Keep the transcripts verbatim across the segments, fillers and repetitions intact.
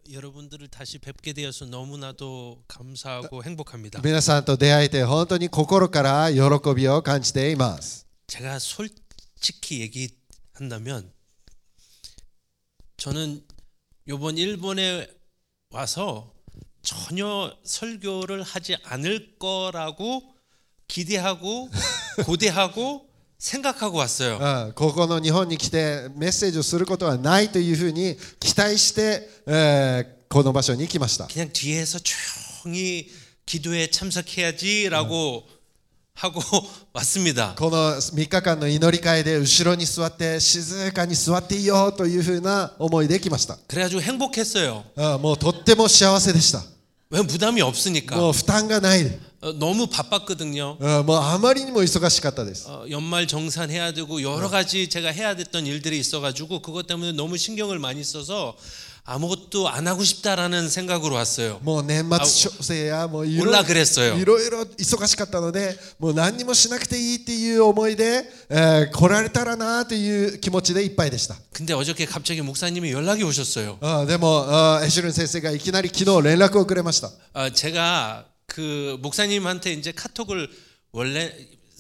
여러분들을 다시 뵙게 되어서 너무나도 감사하고 행복합니다. 皆さんと出会えて本当に心から喜びを感じています。 제가 솔직히 얘기한다면 저는 이번 일본에 와서 전혀 설교를 하지 않을 거라고 기대하고 고대하고 생각하고 왔어요. うん、ここの日本に来てメッセージをすることはないというふうに期待して、えー、この場所に来ました。 그냥 뒤에서 조용히 기도에 참석해야지라고 음. 하고 왔습니다. このみっかかんの祈り会で後ろに座って静かに座っていいよというふうな思いで来ました。 그래가지고 행복했어요. もうとっても幸せでした。 왜 부담이 없으니까. もう負担がない。 어, 너무 바빴거든요. もうあまりにも忙しかったです。 어, 연말 정산 해야 되고 여러 가지 제가 해야 됐던 일들이 있어가지고 그것 때문에 너무 신경을 많이 써서 아무것도 안 하고 싶다라는 생각으로 왔어요. もう年末調整やもういろいろ 올라 그랬어요. いろいろ忙しかったので、もう何にもしなくていいっていう思いで、えー、来られたらなという気持ちでいっぱいでした。 근데 어저께 갑자기 목사님이 연락이 오셨어요. あでもあエシュルン先生がいきなり昨日連絡をくれました。 어, 제가 그 목사님한테 이제 카톡을 원래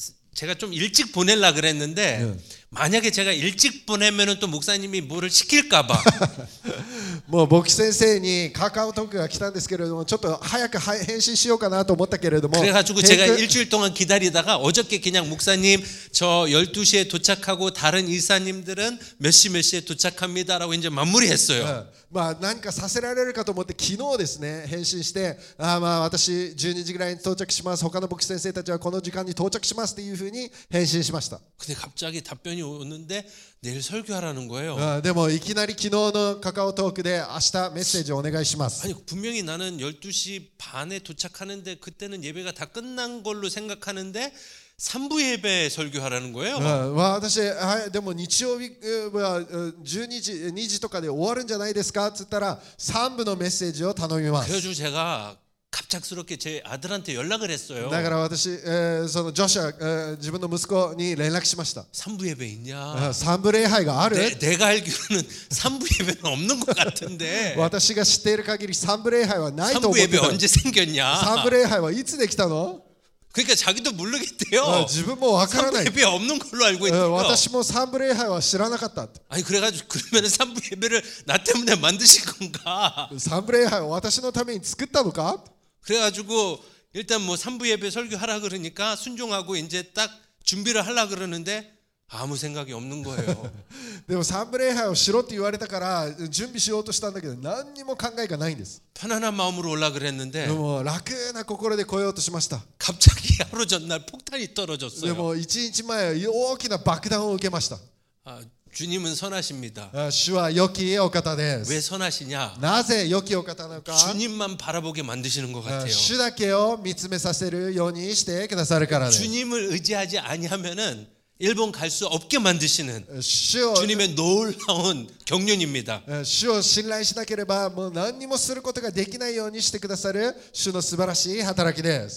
제가 좀 일찍 보내려 그랬는데 네. 만약에 제가 일찍 보내면은 또 목사님이 뭐를 시킬까봐. もう僕先生にカカオトークが来たんですけれども、ちょっと早く返信しようかなと思ったけれども、 그래가지고 제가 일주일 동안 기다리다가 어저께 그냥 목사님 저 열두 시에 도착하고 다른 이사님들은 몇 시 몇 시에 도착합니다라고 이제 마무리했어요. 네. まあ何かさせられるかと思って昨日ですね返信して、あまあ私じゅうにじぐらいに到着します。他の牧師先生たちはこの時間に到着しますっていうふうに返信しました。 근데 갑자기 답변이 오는데 내일 설교하라는 거예요. あでもいきなり昨日のカカオトークで明日メッセージをお願いします。 아니 분명히 나는 열두 시 반에 도착하는데 그때는 예배가 다 끝난 걸로 생각하는데 삼 부 예배 설교하라는 거예요. 私はいでも日曜日はじゅうにじにじとかで終わるんじゃないですかって言ったらさんぶのメッセージを頼みます。 그래가지고 제가 갑작스럽게 제 아들한테 연락을 했어요. だから私、えー、そのジョシュ、えー、自分の息子に連絡しました。 삼 부 예배 있냐? 三部礼拝がある？ 내, 내가 알기로는 삼 부 예배는 없는 것 같은데. 私が知っている限り三部礼拝はないと思ってた。 삼 부 예배 언제 생겼냐? 三部礼拝はいつできたの？ 그러니까 자기도 모르겠대요. 自分もわからない。 삼 부 예배 없는 걸로 알고 있대요. 私も三部礼拝は知らなかった。 아니 그래가지고 그러면 삼 부 예배를 나 때문에 만드신 건가? 三部礼拝を私のために作ったのか？ 그래가지고 일단 뭐 삼 부 예배 설교하라 그러니까 순종하고 이제 딱 준비를 하려 그러는데 아무 생각이 없는 거예요. でも三部礼拝をしろって言われたから準備しようとしたんだけど何にも考えがないんです。 편안한 마음으로 올라 그랬는데 でも楽な心で来ようとしました。 갑자기 하루 전날 폭탄이 떨어졌어요. でも一日前大きな爆弾を受けました。 아, 주님은 선하십니다. 主は良きお方です。 왜 선하시냐? なぜ良きお方なのか？ 주님만 바라보게 만드시는 것 같아요. 主だけを見つめさせるようにしてくださるからです。 주님을 의지하지 아니하면은 일본 갈 수 없게 만드시는 주님의 놀라운 경륜입니다. 主を信頼しなければもう何にもすることができないようにしてくださる主の素晴らしい働きです。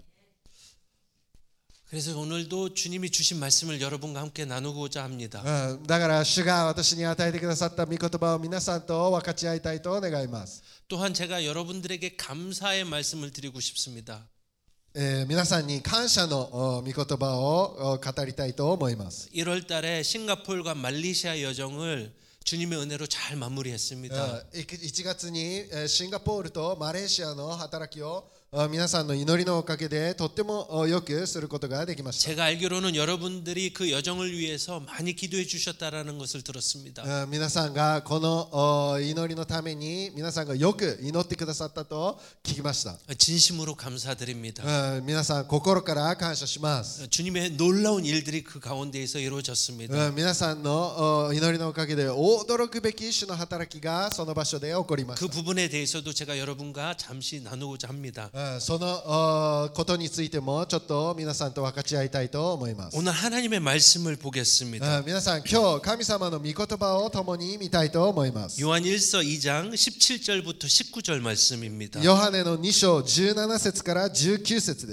그래서 오늘도 주님이 주신 말씀을 여러분과 함께 나누고자 합니다. だから主が私に与えてくださった御言葉を皆さんと分かち合いたいと願います。 또한 제가 여러분들에게 감사의 말씀을 드리고 싶습니다. えー、皆さんに感謝の御言葉を語りたいと思います。 일월 달에 싱가포르와 말레이시아 여정을 주님의 은혜로 잘 마무리했습니다. いちがつにシンガポールとマレーシアの働きを皆さんの祈りのおかげでとってもよくすることができました。 제가 알기로는 여러분들이 그 여정을 위해서 많이 기도해 주셨다라는 것을 들었습니다. 皆さんがこの祈りのために皆さんがよく祈ってくださったと聞きました。 진심으로 감사드립니다. 皆さん心から感謝します。 주님의 놀라운 일들이 그 가운데에서 이루어졌습니다. 皆さんの祈りのおかげで驚くべき主の働きがその場所で起こりました。 그 부분에 대해서도 제가 여러분과 잠시 나누고자 합니다. そのことについてもちょっと皆さんと分かち合いたいと思います。 오늘 하나님의 말씀을 보겠습니다. 皆さん今日神様の御言葉を共に見たいと思います。 요한 일 서 이 장 십칠 절부터 십구 절 말씀입니다. ヨハネのに章じゅうなな節からじゅうきゅう節です。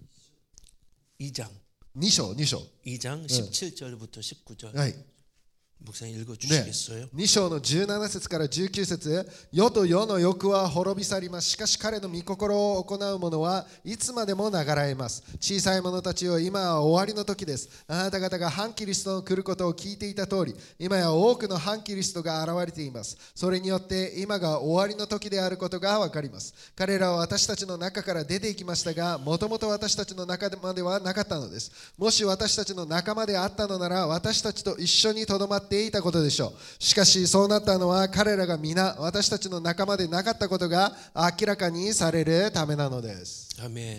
이 장 に章に章 이 장 십칠 절부터 십구 절. はい。 목사님 읽어주시겠어요? に章のじゅうなな節からじゅうきゅう節、世と世の欲は滅び去ります。しかし彼の御心を行う者はいつまでも流らえます。小さい者たちよ、今は終わりの時です。あなた方が反キリストの来ることを聞いていた通り、今や多くの反キリストが現れています。それによって今が終わりの時であることがわかります。彼らは私たちの中から出ていきましたが、もともと私たちの中まではなかったのです。もし私たちの仲間であったのなら、私たちと一緒にとどまっていたことでしょう。しかしそうなったのは彼らが皆私たちの仲間でなかったことが明らかにされるためなのです。 아멘.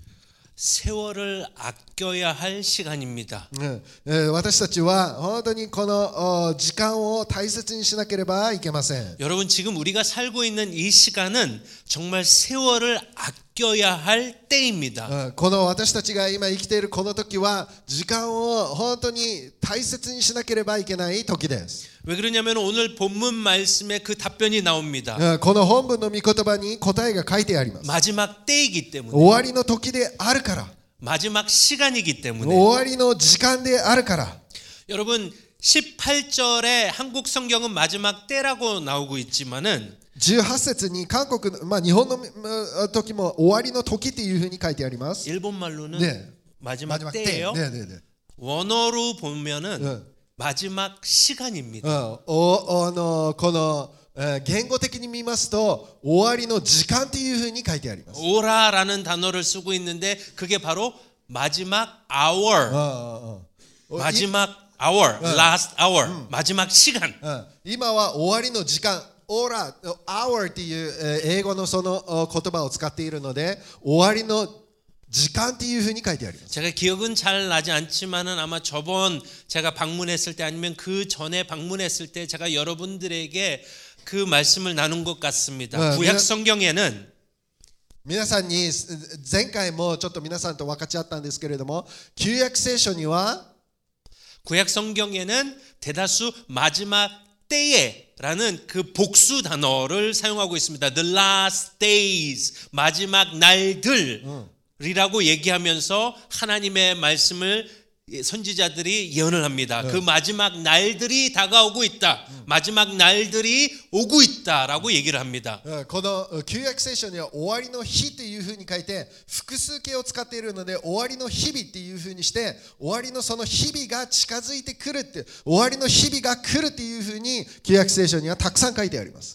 세월을 아껴야 할 시간입니다. 私たちは本当にこの時間を大切にしなければいけません。 여러분 지금 우리가 살고 있는 이 시간은 정말 세월을 아껴야 할 때입니다. この私たちが今生きているこの時は時間を本当に大切にしなければいけない時です。 왜 그러냐면 오늘 본문 말씀에 그 답변이 나옵니다. この本文の御言葉に答えが書いてあります。 마지막 때이기 때문에. 終わりの時であるから。 마지막 시간이기 때문에. 終わりの時間であるから。 여러분 십팔 절에 한국 성경은 마지막 때라고 나오고 있지만은 じゅうはち節に韓国のまあ日本の時も終わりの時っていうふうに書いてあります。 일본 말로는 네. 마지막, 마지막 때예요. 때. 네, 네, 네. 원어로 보면은 네. 마지막 시간입니다. おあのこの言語的に見ますと終わりの時間っていうふうに書いてあります。 오라라는 단어를 쓰고 있는데 그게 바로 마지막 hour. あああ 마지막 hour, last hour. 마지막 시간. 今は終わりの時間。オーラ、hour っていう英語のその言葉を使っているので終わりの時間っていうふうに書いてあります。 제가 기억은 잘 나지 않지만은 아마 저번 제가 방문했을 때 아니면 그 전에 방문했을 때 제가 여러분들에게 그 말씀을 나눈 것 같습니다. 네, 구약 성경에는 皆さんに前回もちょっと皆さんと分かち合ったんですけれども、旧約聖書には 구약 성경에는 대다수 마지막 때에라는 그 복수 단어를 사용하고 있습니다. The last days, 마지막 날들이라고 얘기하면서 하나님의 말씀을 선지자들이 예언을 합니다. 그 마지막 날들이 다가오고 있다. 마지막 날들이 오고 있다라고 얘기를 합니다. この旧約聖書には終わりの日というふうに書いて複数形を使っているので終わりの日々っていうふうにして終わりのその日々が近づいてくるって終わりの日々が来るっていうふうに旧約聖書にはたくさん書いてあります。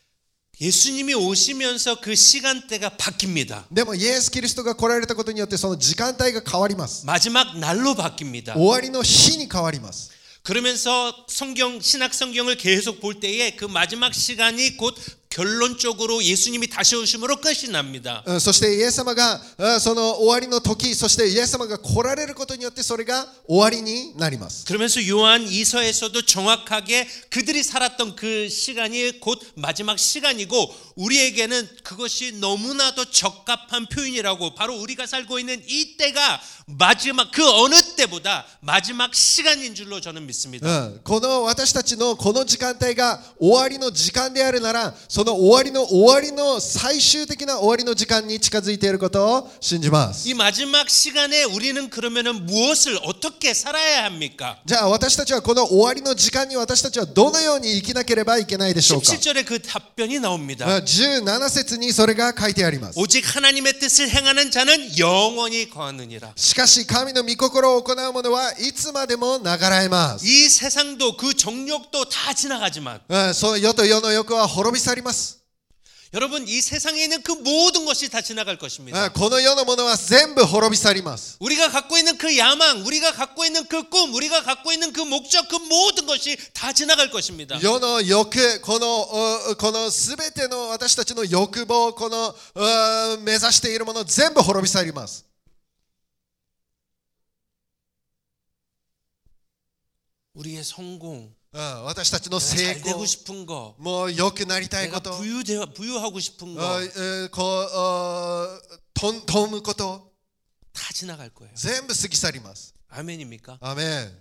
예수님이 오시면서 그 시간대가 바뀝니다. でもイエス・キリストが来られたことによってその時間帯が変わります。 마지막 날로 바뀝니다. 終わりの日に変わります。 그러면서 성경 신약 성경을 계속 볼 때에 그 마지막 시간이 곧 결론적으로 예수님이 다시 오심으로 끝이 납니다. そしてイエス様がその終わりの時、そしてイエス様が来られることによってそれが終わりになります。 그러면서 요한 이서에서도 정확하게 그들이 살았던 그 시간이 곧 마지막 시간이고 우리에게는 그것이 너무나도 적합한 표현이라고 바로 우리가 살고 있는 이 때가 마지막 그 어느 때보다 마지막 시간인 줄로 저는 믿습니다. この私たちのこの時間帯が終わりの時間であるならその終わりの終わりの最終的な終わりの時間に近づいていることを信じます。 이 마지막 시간에 우리는 그러면은 무엇을 어떻게 살아야 합니까? じゃあ私たちはこの終わりの時間に私たちはどのように生きなければいけないでしょうか。 십칠 절에 그 답변이 나옵니다. じゅうなな節にそれが書いてあります。 오직 하나님의 뜻을 행하는 자는 영원히 거하느니라. しかし神の御心を行う者はいつまでも流らえます。 이 세상도 그 정욕도 다 지나가지만 その世と世の欲は滅び去ります。 여러분 이 세상에 있는 그 모든 것이 다 지나갈 것입니다. この世のものは全部滅び去ります。 우리가 갖고 있는 그 야망, 우리가 갖고 있는 그 꿈, 우리가 갖고 있는 그 목적, 그 모든 것이 다 지나갈 것입니다. 世の欲、このこのすべての私たちの欲望、この目指しているもの全部滅び去ります。 우리의 성공, 私たちの成 잘 되고 功、 싶은 거, もう良くなりたい 내가 こと、 부유되, 부유하고 싶은 거 다 こうと富むこと、 지나갈 거예요. 全部過ぎ去ります。 아멘입니까? アメン。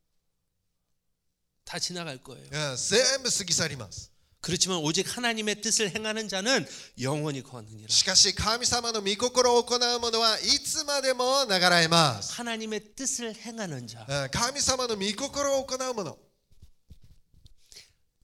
다 지나갈 거예요. 全部過ぎ去ります。 그렇지만 오직 하나님의 뜻을 행하는 자는 영원히 거하느니라. しかし神様の御心を行う者はいつまでも流らえます。 하나님의 뜻을 행하는 자. 神様の御心を行う者。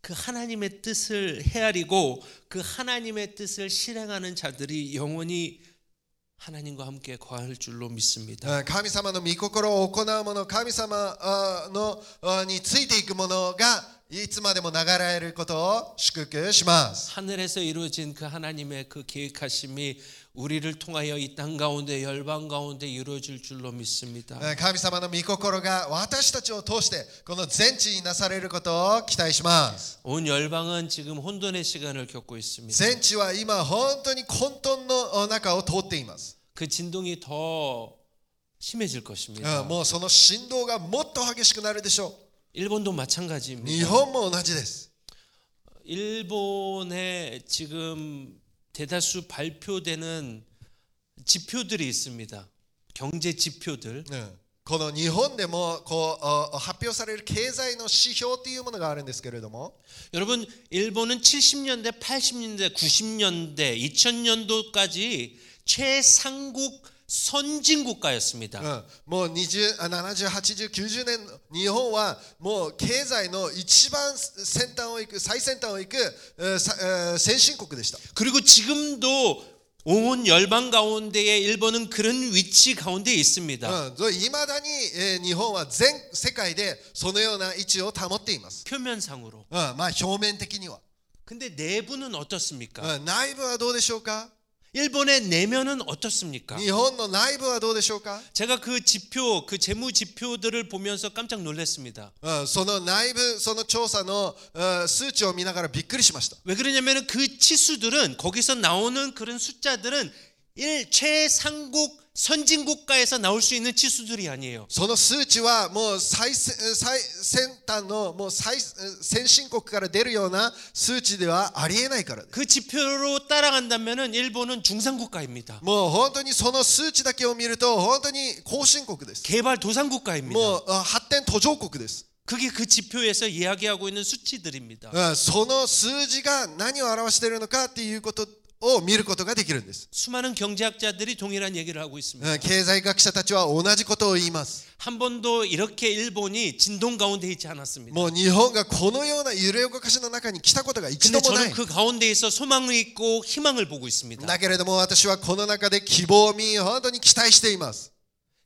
그 하나님의 뜻을 헤아리고 그 하나님의 뜻을 실행하는 자들이 영원히 하나님과 함께 거할 줄로 믿습니다. 神様の御心を行う者、神様のについていく者がいつまでも流れることを祝福します。 하늘에서 이루어진 그 하나님의 그 계획하심이 우리를 통하여 이 땅 가운데 열방 가운데 이루어질 줄로 믿습니다. 神様の御心が私たちを通してこの全地になされることを期待します。 온 열방은 지금 혼돈의 시간을 겪고 있습니다. 全地は今本当に混沌の中を通っています。 그 진동이 더 심해질 것입니다. もうその振動がもっと激しくなるでしょう。 일본도 마찬가지입니다. 日本も同じです。 일본에 지금 대다수 발표되는 지표들이 있습니다. 경제 지표들. この日本でもこう発表される経済の指標というものがあるんですけれども、 여러분 일본은 칠십 년대, 팔십 년대, 구십 년대, 이천 년도까지 최상국 선진국가였습니다. うん、もうにじゅう、ななじゅう、はちじゅう、きゅうじゅうねん日本はもう経済の一番先端を行く最先端を行く、えーさえー先進国でした。 그리고 지금도 온 열방 가운데에 일본은 그런 위치 가운데 있습니다. いまだに、えー日本は全世界でそのような位置を保っています。 표면상으로. うん、まあ表面的には。 근데 내부는 어떻습니까? うん、内部はどうでしょうか？ 일본의 내면은 어떻습니까? 日本の内部はどうでしょうか？ 제가 그 지표, 그 재무 지표들을 보면서 깜짝 놀랐습니다. うん、その内部その調査のうん数値を見ながらびっくりしました。 왜 그러냐면 그 치수들은 거기서 나오는 그런 숫자들은 일 최상국 선진국가에서 나올 수 있는 치수들이 아니에요. その数値はもう最先最先端のもう最先進国から出るような数値ではありえないからです。 그 지표로 따라간다면은 일본은 중산국가입니다. もう本当にその数値だけを見ると本当に後進国です。 개발도상국가입니다. もうあ発展途上国です。 그게 그 지표에서 이야기하고 있는 수치들입니다. うんその数字が何を表しているのかっていうことを見ることができるんです。 수많은 경제학자들이 동일한 얘기를 하고 있습니다. うん経済学者たちは同じことを言います。 한 번도 이렇게 일본이 진동 가운데 있지 않았습니다. もう日本がこのような揺れ動かしの中に来たことが一 근데 度もない 저는 。 그 가운데에서 소망을 있고 희망을 보고 있습니다. だけれども私はこの中で希望を見本当に期待しています。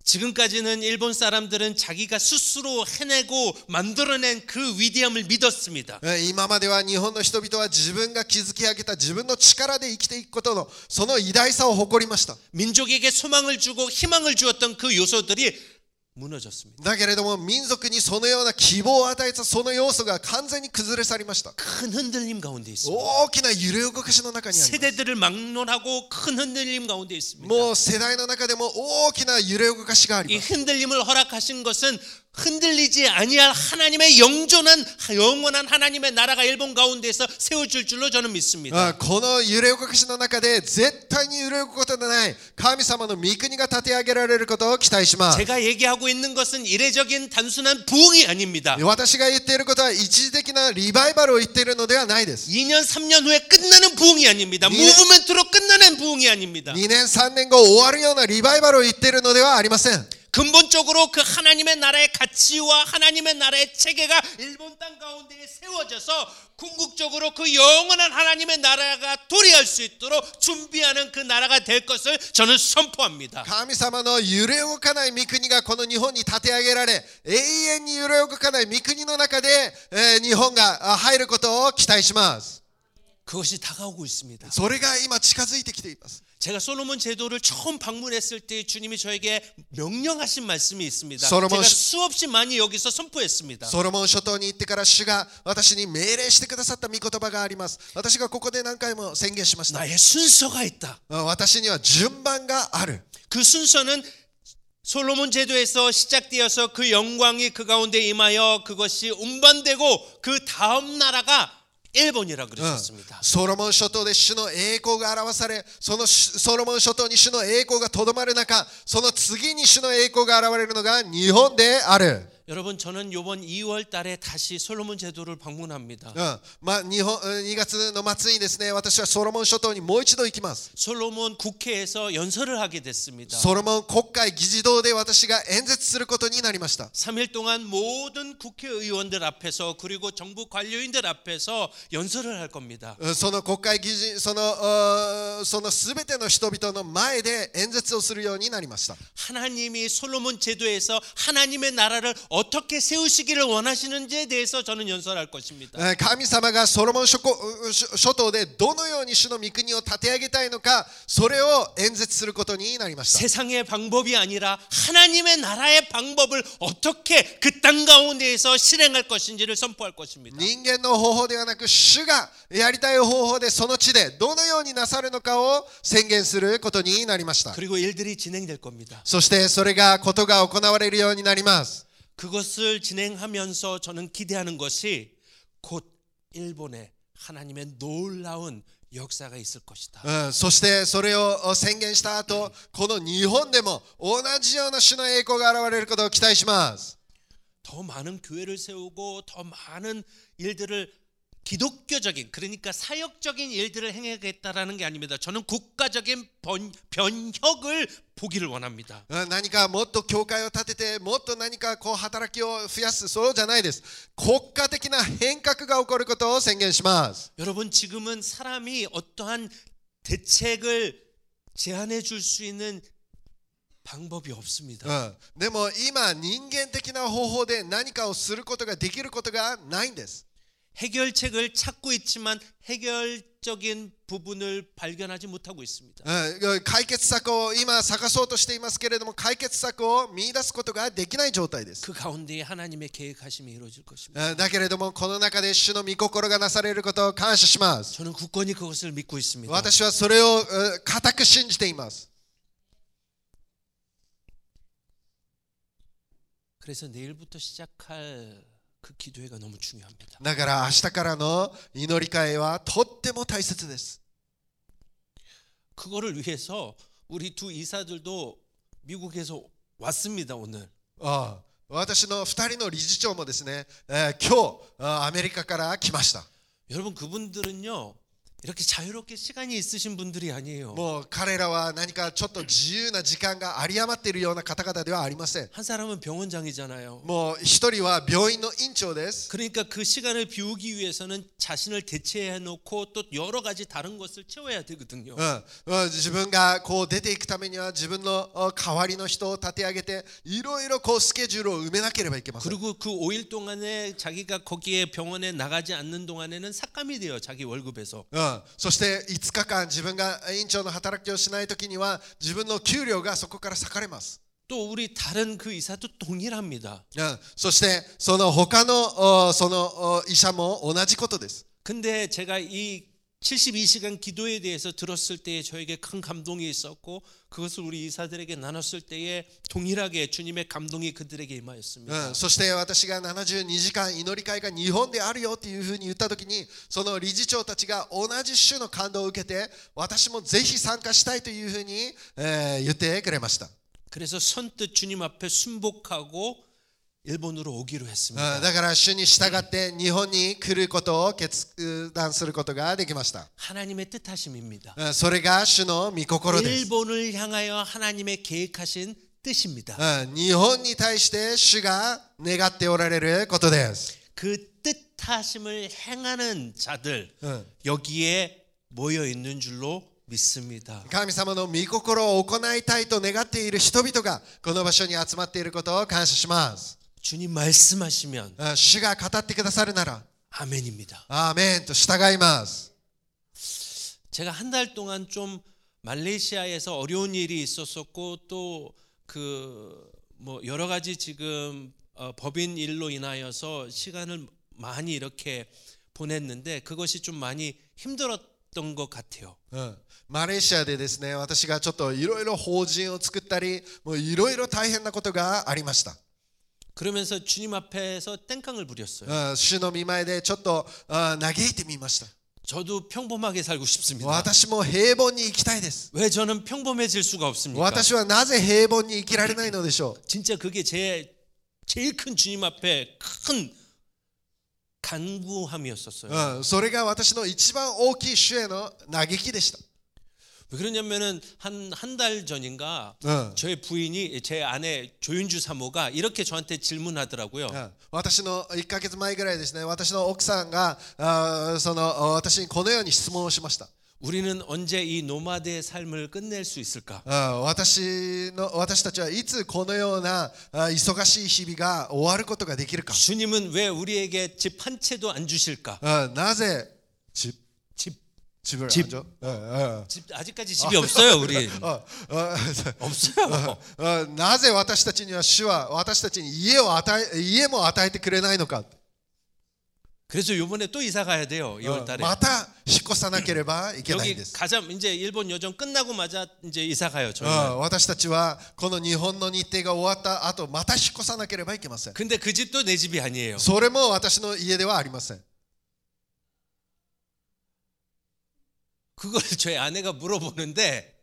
지금까지는 일본 사람들은 자기가 스스로 해내고 만들어낸 그 위대함을 믿었습니다. 今までは日本の人々は自分が築き上げた自分の力で生きていくことのその偉大さを誇りました。 민족에게 소망을 주고 희망을 주었던 그 요소들이 무너졌습니다. だけれども民族にそのような希望を与えたその要素が完全に崩れ去りました。 큰 흔들림 가운데 있습니다. 大きな揺れ動かしの中にあります。 세대들을 막론하고 큰 흔들림 가운데 있습니다. もう世代の中でも大きな揺れ動かしがあり 이 ます。 흔들림을 허락하신 것은 흔들리지 아니할 하나님의 영존한 영원한 하나님의 나라가 일본 가운데에서 세워질 줄로 저는 믿습니다. あこの揺れ動かしの中で絶対に揺れ動くことのない神様の御国が立て上げられることを期待します。 제가 얘기하고 있는 것은 이례적인 단순한 부흥이 아닙니다. 私が言っていることは一時的なリバイバルを言っているのではないです。 이 년, 삼 년 후에 끝나는 부흥이 아닙니다. 이- 무브멘트로 끝나는 부흥이 아닙니다. にねんさんねんご終わるようなリバイバルを言っているのではありません。 근본적으로 그 하나님의 나라의 가치와 하나님의 나라의 체계가 일본 땅 가운데에 세워져서 궁극적으로 그 영원한 하나님의 나라가 도래할 수 있도록 준비하는 그 나라가 될 것을 저는 선포합니다. 神様の揺れ動かない御国がこの日本に立て上げられ、永遠に揺れ動かない御国の中で、えー日本があ入ることを期待します。 그것이 다가오고 있습니다. それが今近づいてきています。 제가 솔로몬 제도를 처음 방문했을 때 주님이 저에게 명령하신 말씀이 있습니다. 솔로몬 제가 시- 수없이 많이 여기서 선포했습니다. ソロモン諸島に行ってから主が私に命令してくださった御言葉があります。私がここで何回も宣言しました。 나의 순서가 있다. 私には順番がある。 그 순서는 솔로몬 제도에서 시작되어서 그 영광이 그 가운데 임하여 그것이 운반되고 그 다음 나라가 일본이라 그러셨습니다. ソロモン諸島で主の栄光が表され、そのソロモン諸島に主の栄光がとどまる中、その次に主の栄光が現れるのが日本である。 여러분 저는 이번 이월 달에 다시 솔로몬 제도를 방문합니다. うんまあ、日本うんにがつの末にですね、私はソロモン諸島にもう一度行きます。 솔로몬 국회에서 연설을 하게 됐습니다. ソロモン国会議事堂で私が演説することになりました。 삼 일 동안 모든 국회의원들 앞에서 그리고 정부 관료인들 앞에서 연설을 할 겁니다. うんその国会議事そのあそのすべての人々の前で演説をするようになりました。 하나님이 솔로몬 제도에서 하나님의 나라를 어떻게 세우시기를 원하시는지에 대해서 저는 연설할 것입니다. えー神様がソロモン諸国諸諸島でどのように主の御国を立て上げたいのか、それを演説することになりました。 세상의 방법이 아니라 하나님의 나라의 방법을 어떻게 그 땅 가운데에서 실행할 것인지를 선포할 것입니다. 人間の方法ではなく、主がやりたい方法でその地でどのようになさるのかを宣言することになりました。 그리고 일들이 진행될 겁니다. そしてそれがことが行われるようになります。 그것을 진행하면서 저는 기대하는 것이 곧 일본에 하나님의 놀라운 역사가 있을 것이다. うん、そしてそれを宣言した後、この日本でも同じような主の栄光が現れることを期待します。 더 많은 교회를 세우고 더 많은 일들을 기독교적인 그러니까 사역적인 일들을 행하겠다라는 게 아닙니다. 저는 국가적인 번, 변혁을 보기를 원합니다. うん何かもっと教会を立てて、もっと何かこう働きを増やす、そうじゃないです。国家的な変革が起こることを宣言します。 여러분 지금은 사람이 어떠한 대책을 제안해 줄 수 있는 방법이 없습니다. うん、でも今人間的な方法で何かをすることができることがないんです。 해결책을 찾고 있지만 해결적인 부분을 발견하지 못하고 있습니다. うん解決策を今探そうとしていますけれども、解決策を見出すことができない状態です。 그 가운데에 하나님의 계획하심이 이루어질 것입니다. うんだけれどもこの中で主の御心がなされることを感謝します。 저는 굳건히 그것을 믿고 있습니다. 私はそれをうん固く信じています。 그래서 내일부터 시작할 그 기도회가 너무 중요합니다. だから明日からの祈り会はとっても大切です。 그거를 위해서 우리 두 이사들도 미국에서 왔습니다. 오늘. ああ私のふたりの理事長もですね、えー今日あアメリカから来ました。 여러분 그분들은요 이렇게 자유롭게 시간이 있으신 분들이 아니에요. もう彼らは何かちょっと自由な時間が有り余っているような方々ではありません。 한 사람은 병원장이잖아요. もう一人は病院の院長です。 그러니까 그 시간을 비우기 위해서는 자신을 대체해 놓고 또 여러 가지 다른 것을 채워야 되거든요. うんうん自分がこう出ていくためには自分のあ代わりの人を立て上げていろいろこうスケジュールを埋めなければいけません。 그리고 그 오 일 동안에 자기가 거기에 병원에 나가지 않는 동안에는 삭감이 돼요. 자기 월급에서. うんそしていつかかん自分が院長の働きをしないときには自分の給料がそこから割かれます。 또 우리 다른 그 이사도 동일합니다. うんそしてその他のおそのお医者も同じことです。 근데 제가 이 칠십이 시간 기도에 대해서 들었을 때에 저에게 큰 감동이 있었고 그것을 우리 이사들에게 나눴을 때에 동일하게 주님의 감동이 그들에게 う 임하였습니다. んそして私がななじゅうにじかん祈り会が日本であるよっていうふうに言ったときに、その理事長たちが同じ種の感動を受けて、私もぜひ参加したいというふうに、えー言ってくれました。 그래서 선뜻 주님 앞에 순복하고 일본으로 오기로 うん 했습니다. だから主に従って日本に来ることを決断することができました。 하나님의 뜻하심입니다. うんそれが主の御心です。 일본을 향하여 하나님의 계획하신 뜻입니다. うん日本に対して主が願っておられることです。 그 뜻하심을 행하는 자들 うん 여기에 모여 있는 줄로 믿습니다. 神様の御心を行いたいと願っている人々がこの場所に集まっていることを感謝します。 주님 말씀하시면 うん主が語ってくださるなら 아멘입니다. アーメンと従います。 제가 한 달 동안 좀 말레이시아에서 어려운 일이 있었었고 또 그 뭐 여러 가지 지금 어 법인 일로 인하여서 시간을 많이 이렇게 보냈는데 그것이 좀 많이 힘들었던 것 같아요. うんマレーシアでですね、私がちょっといろいろ法人を作ったり、もういろいろ大変なことがありました。 그러면서 주님 앞에서 땡깡을 부렸어요. うん主の御前でちょっとあ嘆いてみました。 저도 평범하게 살고 싶습니다. 私も平凡に生きたいです。 왜 저는 평범해질 수가 없습니까? 私はなぜ平凡に生きられないのでしょう。 진짜 그게 제 제일 큰 주님 앞에 큰 간구함이었었어요. うん、それが私の一番大きい主への嘆きでした。 왜 그러냐면은 한 한 달 전인가 응. 저의 부인이 제 아내 조윤주 사모가 이렇게 저한테 질문하더라고요. うん、私のいっかげつまえぐらいですね、私の奥さんがあその私にこのように質問をしました。 우리는 언제 이 노마드의 삶을 끝낼 수 있을까? うん、私の私たちはいつこのようなあ忙しい日々が終わることができるか。 주님은 왜 우리에게 집 한 채도 안 주실까? うん、なぜ집 집, 집을 집. 안 줘? 응, 응. 집 아직까지 집이 없어요, 우리. 어, 어, 없어요. あなぜ私たちには主は私たちに家を与え家も与えてくれないのか。 그래서 이번에 또 이사 가야 돼요. 이월 달에. また引っ越さなければいけないん 여기 です。 가자 이제 일본 여정 끝나고마자 이제 이사 가요, う 저희는. ん、私たちはこの日本の日程が終わった後また引っ越さなければいけません。 근데 그 집도 내 집이 아니에요. それも私の家ではありません。 그걸 저희 아내가 물어보는데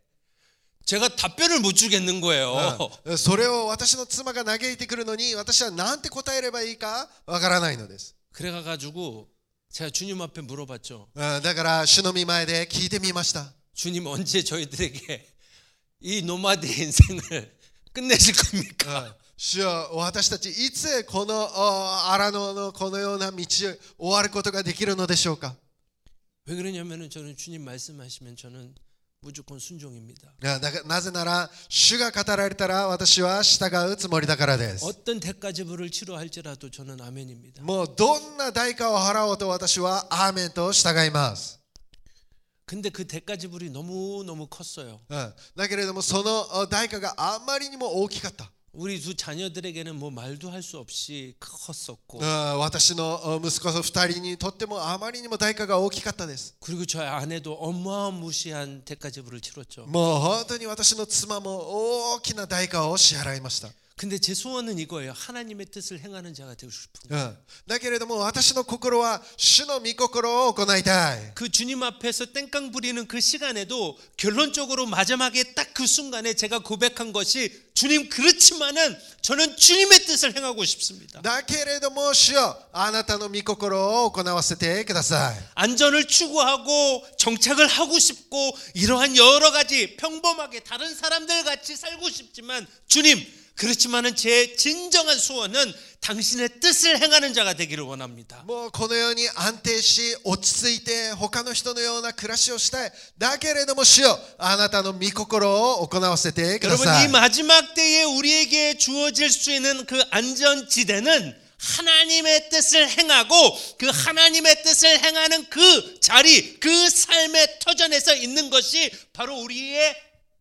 제가 답변을 못 주겠는 거예요. うん、それを私の妻が嘆いてくるのに私は何て答えればいいかわからないのです。 그래 가지고 제가 주님 앞에 물어봤죠. うん、だから主の御前で聞いてみました。 주님 언제 저희들에게 이 노마드 인생을 끝내실 겁니까? 主よ私たちいつこのあ荒野のこのような道を終わることができるのでしょうか。 왜 그러냐면은 저는 주님 말씀하시면 저는 무조건 순종입니다. だからなぜなら主が語られたら私は従うつもりだからです。 어떤 대가지불을 치러할지라도 저는 아멘입니다. もうどんな代価を払おうと私はアーメンと従います。 근데 그 대가지불이 너무너무 컸어요. うん、だけれどもその代価があまりにも大きかった。 우리 두 자녀들에게는 뭐 말도 할 수 없이 컸었고 うん、私の息子ふたりにとってもあまりにも代価が大きかったです。 그리고 저희 아내도 어마무시한 대가지불을 치렀죠. もう本当に私の妻も大きな代価を支払いました。 근데 제 소원은 이거예요. 하나님의 뜻을 행하는 자가 되고 싶은 う 거예요. ん、だけれども私の心は主の御心を行いたい。 그 주님 앞에서 땡깡 부리는 그 시간에도 결론적으로 마지막에 딱 그 순간에 제가 고백한 것이 주님 그렇지만은 저는 주님의 뜻을 행하고 싶습니다. だけれども主よあなたの御心を行わせてください。 안전을 추구하고 정착을 하고 싶고 이러한 여러 가지 평범하게 다른 사람들 같이 살고 싶지만 주님 그렇지만은 제 진정한 소원은 당신의 뜻을 행하는 자가 되기를 원합니다. もうこのように安定し落ち着いて他の人のような暮らしをしたい。だけれども主よあなたの御心を行わせてくだ 여러분 さ 이 い。 마지막 때에 우리에게 주어질 수 있는 그 안전지대는 하나님의 뜻을 행하고 그 하나님의 뜻을 행하는 그 자리 그 삶의 터전에서 있는 것이 바로 우리의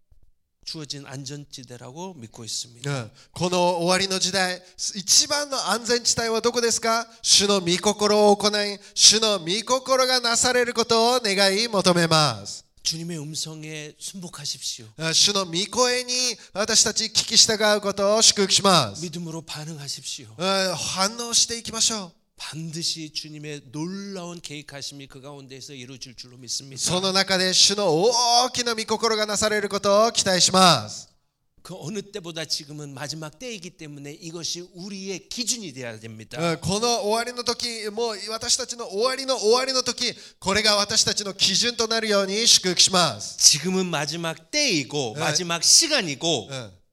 주어진 안전지대라고 믿고 있습니다. うん、この終わりの時代一番の安全地帯はどこですか。主の御心を行い主の御心がなされることを願い求めます。 주님의 음성에 순복하십시오. 主の御声に私たち聞き従うことを祝福します。 믿음으로 반응하십시오. うん反応していきましょう。 반드시 주님의 놀라운 계획하심이 그 가운데에서 이루어질 줄로 믿습니다. その中で主の大きな御心がなされることを期待します。 그 어느 때보다 지금은 마지막 때이기 때문에 이것이 우리의 기준이 되어야 됩니다. うんこの終わりの時もう私たちの終わりの終わりの時これが私たちの基準となるように祝福します。 지금은 마지막 때이고 네. 마지막 시간이고 うん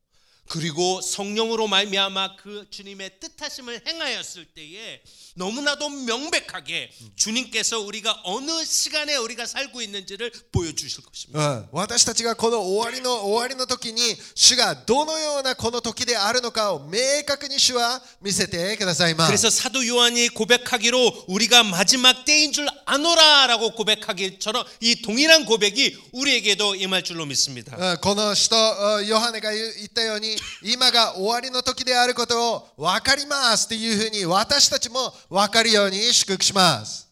그리고 성령으로 말미암아 그 주님의 뜻하심을 행하였을 때에 너무나도 명백하게 주님께서 우리가 어느 시간에 우리가 살고 있는지를 보여주실 것입니다. うん、私たちがこの終わりの終わりの時に主がどのようなこの時であるのかを明確に主は見せてくださいます。 그래서 사도 요한이 고백하기로 우리가 마지막 때인 줄 아노라라고 고백하기처럼 이 동일한 고백이 우리에게도 임할 줄로 믿습니다. うんこの使徒ヨハネが言ったように今が終わりの時であることを分かりますというふうに私たちも分かるように祝福します。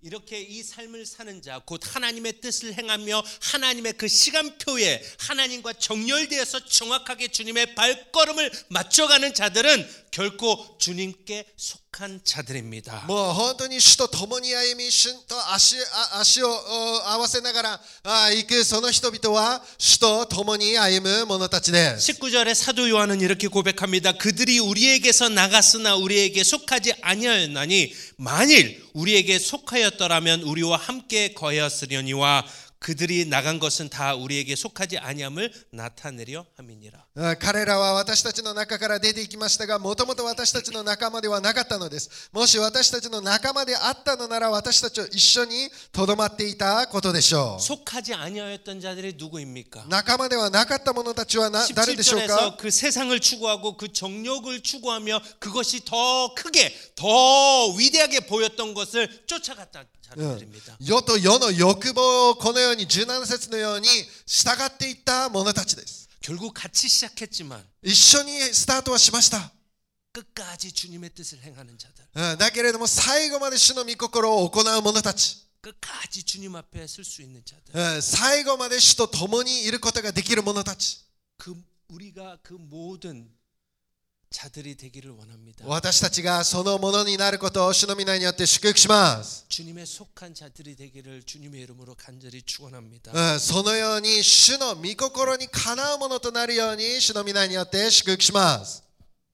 이렇게 이 삶을 사는 자, 곧 하나님의 뜻을 행하며 하나님의 그 시간표에 하나님과 정렬되어서 정확하게 주님의 발걸음을 맞춰가는 자들은 결코 주님께 속한 자들입니다. もう本当に主と共に歩み、主と足、あ足をお合わせながらあ行くその人々は主と共に歩む者たちです。 십구 절에 사도 요한은 이렇게 고백합니다. 그들이 우리에게서 나갔으나 우리에게 속하지 아니하였나니 만일 우리에게 속하였더라면 우리와 함께 거하였으려니와 그들이 나간 것은 다 우리에게 속하지 아니함을 나타내려 함이니라. 彼らは私たちの中から出て行きましたが、もともと私たちの仲間ではなかったのです。もし私たちの仲間であったのなら、私たちと一緒にとどまっていたことでしょう。 속하지 아니하였던 자들이 누구입니까? 仲間ではなかった者たちはな誰でしょうか？ 십칠 절에서 그 세상을 추구하고 그 정욕을 추구하며 그것이 더 크게 더 위대하게 보였던 것을 쫓아갔다. 世と世の欲望をこのようにじゅうなな節のように従っていった者たちです。 결국 같이 시작했지만 一緒にスタートはしました。 끝까지 주님의 뜻을 행하는 자들. だけれども最後まで主の御心を行う者たち。 끝까지 주님 앞에 설 수 있는 자들. 最後まで主と共にいることができる者たち。 그 우리가 그 모든 자들이 되기를 원합니다. 私たちがそのものになることを主の皆によって祝福します。 주님의 속한 자들이 되기를 주님의 이름으로 간절히 축원합니다. そのように主の御心にかなうものとなるように主の皆によって祝福します。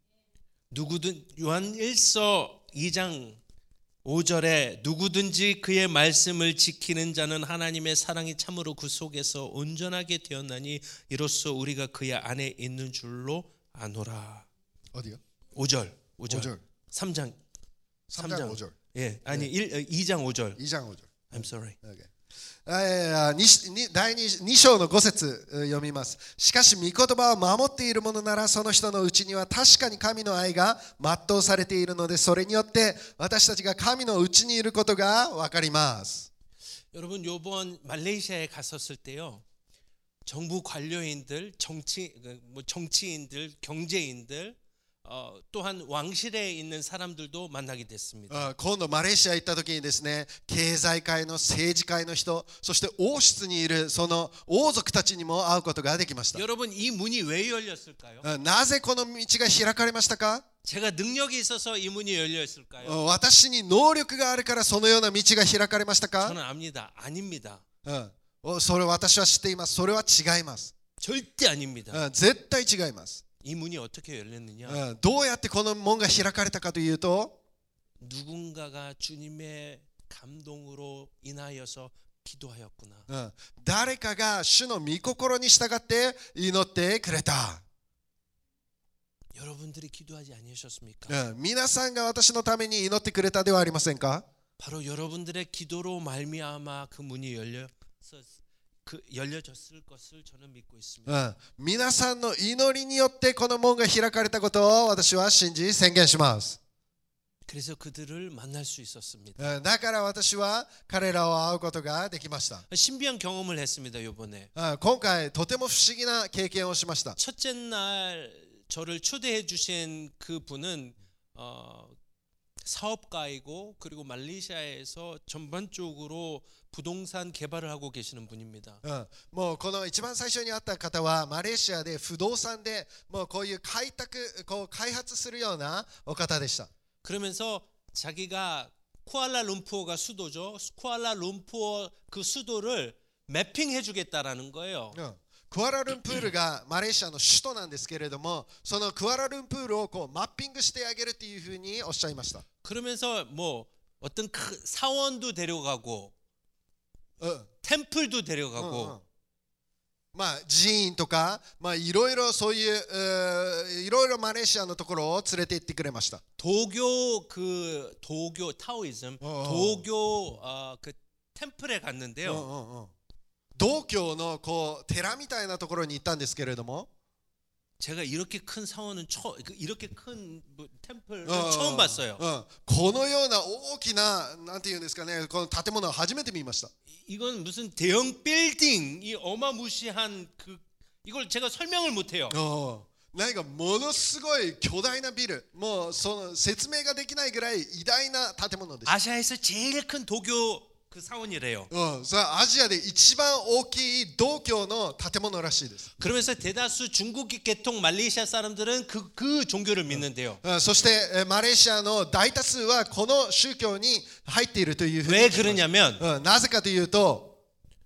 누구든 요한 일서 이 장 오 절에 누구든지 그의 말씀을 지키는 자는 하나님의 사랑이 참으로 그 속에서 온전하게 되었나니 이로써 우리가 그의 안에 있는 줄로 아노라. 어디요? 오 절. 오 절. 오 절. 삼 장. 삼 장 오 절. 예, 아니 일, 이 장 오 절. 이 장 오 절. I'm sorry. Okay. だいに章のご節読みます。しかし御言葉を守っている者ならその人のうちには確かに神の愛が全うされているので、それによって私たちが神のうちにいることが分かります。 여러분 요번 말레이시아에 갔었을 때요, 정부 관료인들, 정치 뭐 정치인들, 경제인들, 어, 또한 왕실에 있는 사람들도 만나게 됐습니다. 今度マレーシア行った時にですね、経済界の政治界の人、そして王室にいるその王族たちにも会うことができました。 여러분 이 문이 왜 열렸을까요? なぜこの道が開かれましたか？ 제가 능력이 있어서 이 문이 열려 있을까요? 私に能力があるからそのような道が開かれましたか？ 저는 압니다. 아닙니다. それ私は知っています。それは違います。 절대 아닙니다. 絶対違います。 이 문이 어떻게 열렸느냐? どうやってこの門が開かれたかというと、 누군가가 주님의 감동으로 인하여서 기도하였구나. 誰かが主の御心に従って祈ってくれた。 여러분들이 기도하지 아니하셨습니까? 皆さんが私のために祈ってくれたではありませんか？ 바로 여러분들의 기도로 말미암아 그 문이 열려 그 열려졌을 것을 저는 믿고 있습니다. 皆さんの祈りによってこの門が開かれたことを私は信じ宣言します。 그래서 그들을 만날 수 있었습니다. だから私は彼らを会うことができました。 신비한 경험을 했습니다. 이번에 今回とても不思議な経験をしました。 첫째 날 저를 초대해 주신 그 분은 어, 사업가이고 그리고 말레이시아에서 전반적으로 부동산 개발을 하고 계시는 분입니다. もうこの一番最初に会った方はマレーシアで不動産でもうこういう開拓こう開発するようなお方でした。 그러면서 자기가 쿠알라룸푸어가 수도죠. 쿠알라룸푸어 그 수도를 매핑해 주겠다라는 거예요. クアラルンプールがマレーシアの首都なんですけれども、そのクアラルンプールをこうマッピングしてあげるというふうにおっしゃいました。 그러면서 뭐 어떤 큰 사원도 데려가고, 어. 템플도 데려가고, 어, 어. まあ寺院とか、まあいろいろそういういろいろマレーシアのところを連れて行ってくれました。 도교 그 도교 타오이즘, 어, 어. 도교 어, 그 템플에 갔는데요. 어, 어, 어. 道教のこう寺みたいなところに行ったんですけれども、 제가 이렇게 큰 사원은 처 이렇게 큰 템플을 어, 처음 봤어요. このような大きななんていうんですかね、この建物を初めて見ました。 이건 무슨 대형 빌딩, 이 어마무시한 그 이걸 제가 설명을 못 해요. お何かものすごい巨大なビル、もうその説明ができないぐらい偉大な建物です。 아시아에서 제일 큰 도교 그 사원이래요. うん、それはアジアで一番大きい道教の建物らしいです。 그러면서 대다수 중국 계통 말레이시아 사람들은 그, 그 종교를 믿는데요. うん、そしてえーマレーシアの大多数はこの宗教に入っているというふうに 왜 聞きます。 그러냐면 うん、なぜかというと、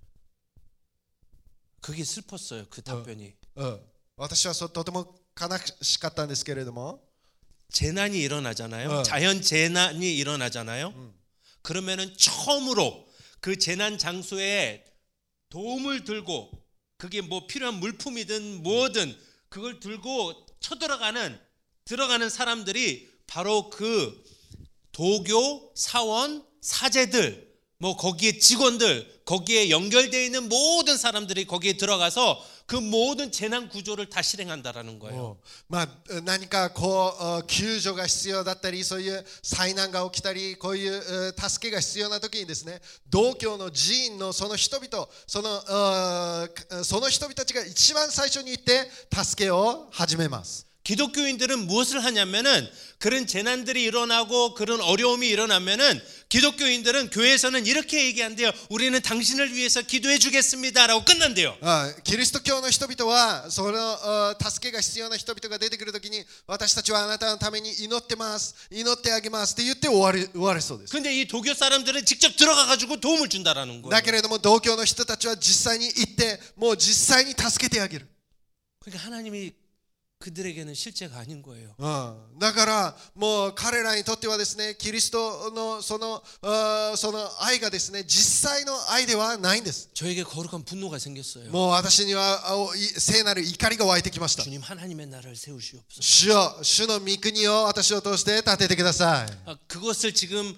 그게 슬펐어요. 그 답변이. うん、私はそとても悲しかったんですけれども、 재난이 일어나잖아요. 어. 자연 재난이 일어나잖아요. 음. 그러면은 처음으로 그 재난 장소에 도움을 들고 그게 뭐 필요한 물품이든 뭐든 그걸 들고 쳐들어가는 들어가는 사람들이 바로 그 도교, 사원, 사제들, 뭐 거기에 직원들, 거기에 연결되어 있는 모든 사람들이 거기에 들어가서 그 모든 재난 구조를 다 실행한다라는 거예요. まあ、何かこう救助が必要だったり、そういう災難が起きたり、こういう助けが必要な時にですね、道教の寺院のその人々、そのその人々たちが一番最初に行って助けを始めます。 기독교인들은 무엇을 하냐면은 그런 재난들이 일어나고 그런 어려움이 일어나면은 기독교인들은 교회에서는 이렇게 얘기한대요. 우리는 당신을 위해서 기도해 주겠습니다라고 끝난대요. キリスト教の人々はその助けが必要な人々が出てくるときに、私たちはあなたのために祈ってます、祈ってあげますって言って終わり終わるそうです。 근데 이 도교 사람들은 직접 들어가 가지고 도움을 준다라는 거예요. だけれども道教の人たちは実際に行ってもう実際に助けてあげる。 그러니까 하나님이 그들에게는 실제가 아닌 거예요. うん、だからもう彼らにとってはですね、キリストのそのその愛がですね、実際の愛ではないんです。 저에게 거룩한 분노가 생겼어요. もう私には聖なる怒りが湧いてきました。 주님 하나님의 나라를 세우시옵소서. 主よ、主の御国を私を通して立ててください。 아, 그것을 지금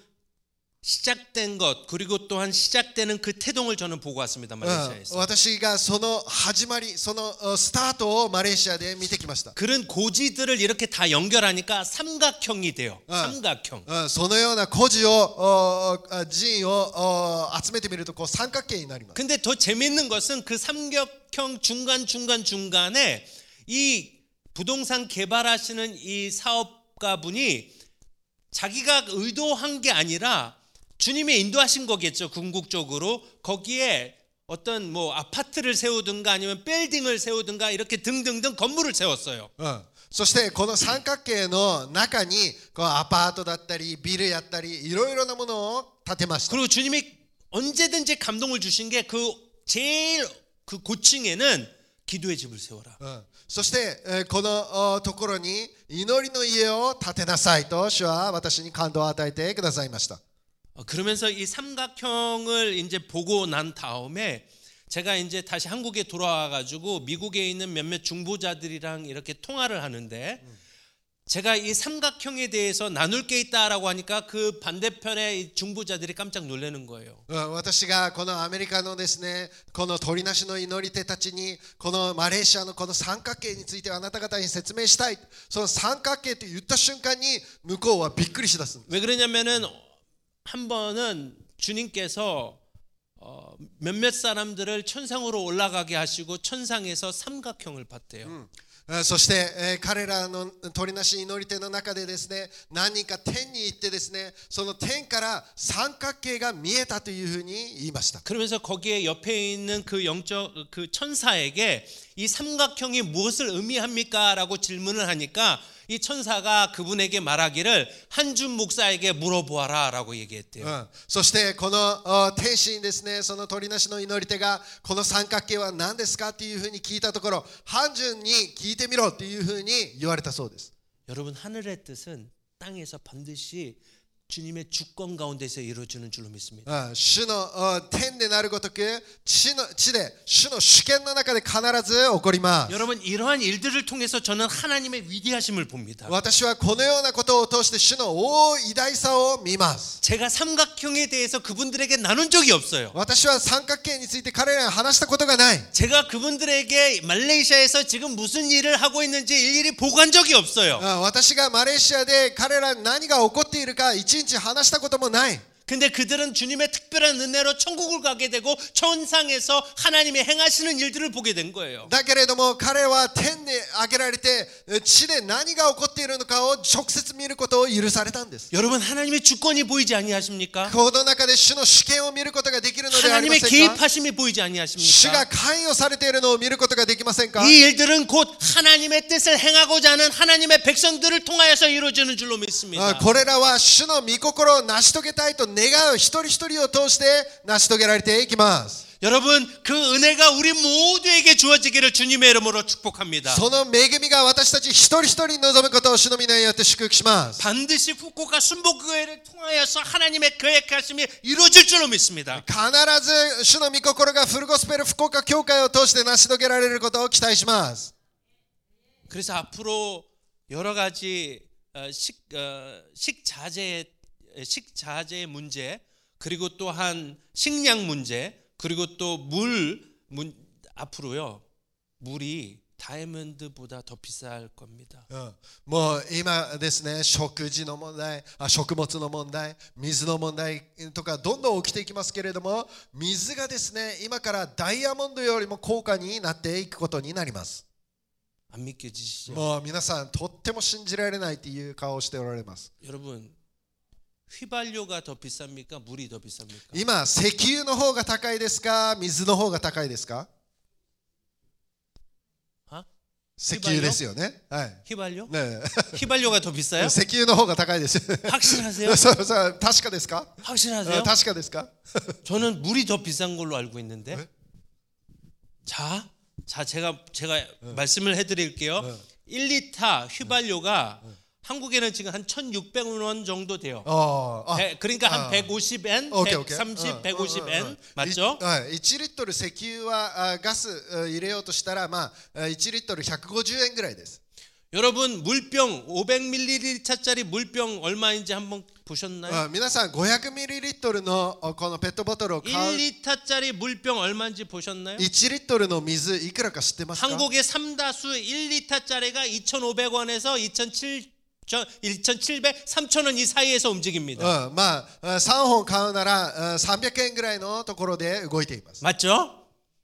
시작된 것 그리고 또한 시작되는 그 태동을 저는 보고 왔습니다. 말레이시아에서. 私がその始まり、そのスタートをマレーシアで見てきました。 그런 고지들을 이렇게 다 연결하니까 삼각형이 돼요. 어. 삼각형. そのような孤児を寺院を集めてみるとこう三角形になります。 근데 더 재밌는 것은 그 삼각형 중간 중간 중간에 이 부동산 개발하시는 이 사업가분이 자기가 의도한 게 아니라 주님이 인도하신 거겠죠. 궁극적으로 거기에 어떤 뭐 아파트를 세우든가 아니면 빌딩을 세우든가 이렇게 등등등 건물을 세웠어요. そしてこの三角形の中にこうアパートだったりビルやったりいろいろなものを建てました。 그리고 주님이 언제든지 감동을 주신 게 그 제일 그 고층에는 기도의 집을 세워라. そしてこのところに祈りの家を建てなさいと主は私に感動を与えてくださいました。 그러면서 이 삼각형을 이제 보고 난 다음에 제가 이제 다시 한국에 돌아와 가지고 미국에 있는 몇몇 중보자들이랑 이렇게 통화를 하는데 제가 이 삼각형에 대해서 나눌 게 있다라고 하니까 그 반대편의 중보자들이 깜짝 놀라는 거예요. 私がこのアメリカのですね、この鳥なしの祈り手たちにこのマレーシアのこの三角形についてあなた方に説明したい。その三角形と言った瞬間に向こうはびっくりしだす。 왜 그러냐면은 한 번은 주님께서 어, 몇몇 사람들을 천상으로 올라가게 하시고 천상에서 삼각형을 봤대요. 음. そして彼らの鳥なし祈り手の中でですね、何人か天に行ってですね、その天から三角形が見えたというふうに言いました。 그러면서 거기에 옆에 있는 그 영적 그 천사에게 이 삼각형이 무엇을 의미합니까라고 질문을 하니까 이 천사가 그분에게 말하기를 한준 목사에게 물어보아라라고 얘기했대요. うん、そしてこの天使にですね、その鳥なしの祈り手がこの三角形は何ですかっていうふうに聞いたところ、한준に聞いてみろっていうふうに言われたそうです。 여러분 하늘의 뜻은 땅에서 반드시 주님의 주권 가운데서 이루어지는 줄로 믿습니다. 主の天でなるごとく地の地で主の主権の中で必ず起こります。 여러분 이러한 일들을 통해서 저는 하나님의 위대하심을 봅니다. 私はこのようなことを通して主の大偉大さを見ます。 제가 삼각형에 대해서 그분들에게 나눈 적이 없어요. 私は三角形について彼らに話したことがない。 제가 그분들에게 말레이시아에서 지금 무슨 일을 하고 있는지 일일이 보고한 적이 없어요. 私がマレーシアで彼らに何が起こっているか一日話したこともない。 근데 그들은 주님의 특별한 은혜로 천국을 가게 되고 천상에서 하나님의 행하시는 일들을 보게 된 거예요. だけれども彼は天に上げられて地で何が起こっているのかを直接見ることを許されたんです。 여러분 하나님의 주권이 보이지 아니하십니까? この中で主の主権を見ることができるのではありま 하나님의 せんか。 개입하심이 보이지 主が 아니하십니까? 関与されているのを見ることができませんか。 이 일들은 곧 하나님의 뜻을 행하고자 하는 하나님의 백성들을 통하여서 이루어지는 줄로 믿습니다. これらは主の御心を成し遂げたいと願う一人一人を通して成し遂げられていきます。 여러분 그 은혜가 우리 모두에게 주어지기를 주님의 이름으로 축복합니다. その恵みが私たち一人一人に望むことを主の皆によって祝福します。 반드시 후쿠오카 순복교회를 통하여서 하나님의 계획하심이 이루어질 줄로 믿습니다. 必ず主の御心がフルゴスペル福岡教会を通して成し遂げられることを期待します。 그래서 앞으로 여러 가지 식, 식자재, 식자재의 문제 그리고 또한 식량 문제 그리고 또 물 앞으로요 물이 다이아몬드보다 더 비쌀 겁니다. もう今ですね、食事の問題、あ、食物の問題、水の問題とかどんどん起きていきますけれども、水がですね、今からダイヤモンドよりも高価になっていくことになります。 안 믿겨지시죠? もう皆さんとっても信じられないという顔をしておられます。 여러분 휘발유가 더 비쌉니까? 물이 더 비쌉니까? 今石油の方が高いですか、水の方が高いですか？ 아? 石油ですよね。はい。 휘발유? ね 휘발유가 더 비싸요? 石油の方が高いです。 확실하세요? そうそう、確かですか？ 확실하세요? 確かですか？ 저는 물이 더 비싼 걸로 알고 있는데. 네? 자, 자 제가 제가 말씀을 해드릴게요. 네. 일 리터 휘발유가 한국에는 지금 한 천육백 원 정도 돼요. 어, 아, 배- 그러니까 한 아. 백오십 엔, 오케이, 오케이. 백삼십, 어, 백오십 어, 어, 엔 어. 맞죠? いはい、いちリットル石油はあガスあ入れようとしたら、まあ、いちリットルひゃくごじゅうえんぐらいです。 여러분 물병 오백 밀리리터짜리 물병 얼마인지 한번 보셨나요? あ皆さんごひゃくミリリットルのあこのペットボトルを買う 일 리터짜리 물병 얼마인지 보셨나요? いちリットルの水いくらか知ってますか？ 한국의 삼다수 일 리터짜리가 이천오백 원에서 이천칠백, 삼천 원 이 사이에서 움직입니다. うんまあ、さんほん買うならさんびゃくえんぐらいのところで動いています。 맞죠?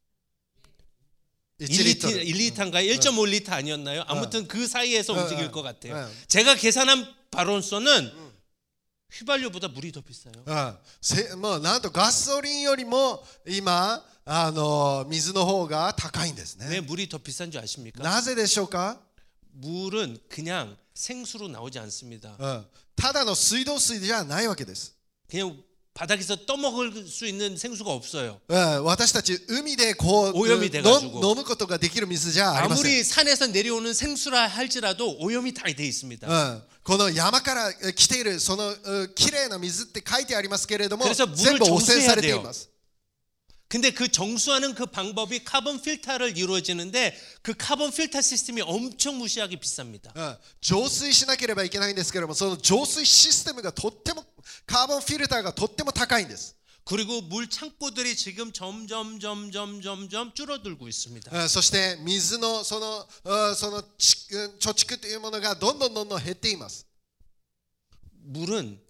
い 일 ちリッ 리터, トル 일 리터인가 일 점 오 리터 아니었나요? 아무튼 그 사이에서 어, 움직일 어, 것 같아요. 어. 제가 계산한 바로서는 휘발유보다 물이 더 비싸요. うんせもうなんとガソリンよりも今あの水の方が高いんですね。 왜 물이 더 비싼 줄 아십니까? なぜでしょうか？ 물은 그냥 생수로 나오지 않습니다. うんただの水道水じゃないわけです。 그냥 바닥에서 떠먹을 수 있는 생수가 없어요. うん私たち海でこう 오염이 돼가지고. 飲むことができる水じゃありません。 아무리 산에서 내려오는 생수라 할지라도 오염이 다 돼 있습니다. うんこの山からえ来ているそのきれいな水って書いてありますけれども 그래서 물을 全部汚染されてい 정수해야 ます。 근데 그 정수하는 그 방법이 카본 필터를 이루어지는데 그 카본 필터 시스템이 엄청 무시하게 비쌉니다. うん浄水しなければいけないんですけれどもその浄水システムがとってもカーボンフィルターがとっても高いんです。 그리고 물 창고들이 지금 점점 점점 점점 줄어들고 있습니다. うんそして水のそのうんそのちうん貯蓄というものがどんどんどんどん減っています。 물은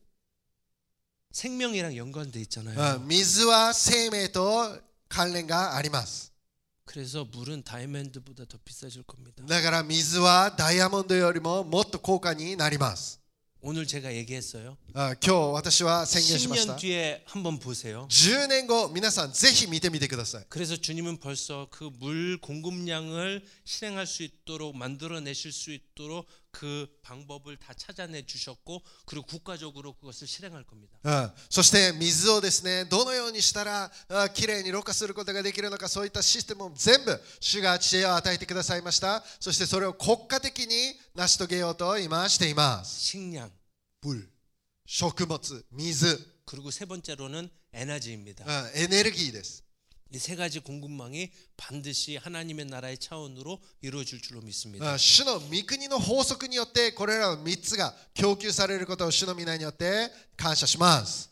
생명이랑 연관돼 う 있잖아요. ん水は生命と関連があります。 그래서 물은 다이아몬드보다 더 비싸질 겁니다. だから水はダイヤモンドよりももっと高価になります。 오늘 제가 얘기했어요. あ今日私は宣言しまし 십 た 년 뒤에 한번 보세요. じゅうねんご皆さんぜひ見てみてください。 그래서 주님은 벌써 그 물 공급량을 실행할 수 있도록 만들어내실 수 있도록 그 방법을 다 찾아내 주셨고 그리고 국가적으로 그것을 실행할 겁니다. うんそして水をですねどのようにしたらあきれいにろ過することができるのかそういったシステムを全部主が知恵を与えてくださいました。そしてそれを国家的に成し遂げようと今しています。 식량, 물、食物、水、 그리고 세 번째로는 에너지입니다. うんエネルギーです。 이 세 가지 공급망이 반드시 하나님의 나라의 차원으로 이루어질 줄로 う 믿습니다. ん主の御国の法則によってこれらのみっつが供給されることを主の皆によって感謝します。